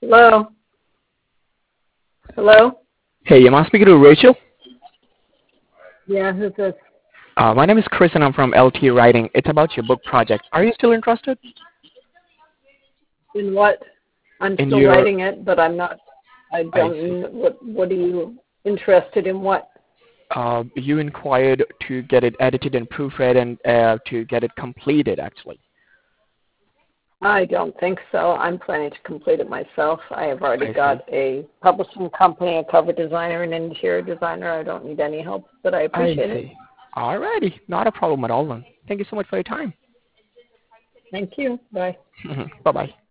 Hello? Hello? Hey, am I speaking to Rachel? Yeah, who's this? My name is Chris and I'm from LT Writing. It's about your book project. Are you still interested In what? I'm in still your, writing it, but I'm not, I I see. don't, what are you interested in what? You inquired to get it edited and proofread and to get it completed, actually. I don't think so. I'm planning to complete it myself. I have already I got see. a publishing company, a cover designer, and an interior designer. I don't need any help, but I I appreciate it. see. Alrighty. Not a problem at all then. Thank you so much for your time. Thank you. Bye. Bye-bye.